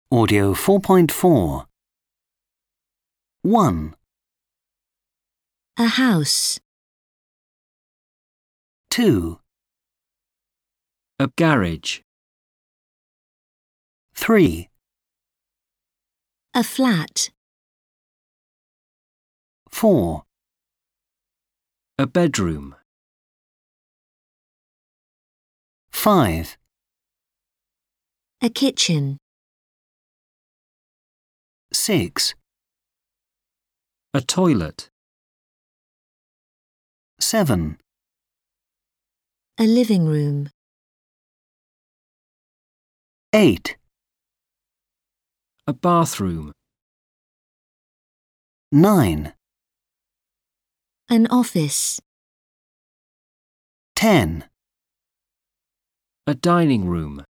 Audio 4.4. 1, A house. 2, A garage. 3, A flat. 4, A bedroom. 5, A kitchen. 6, A toilet. 7, A living room. 8, A bathroom. 9, An office. 10, A dining room.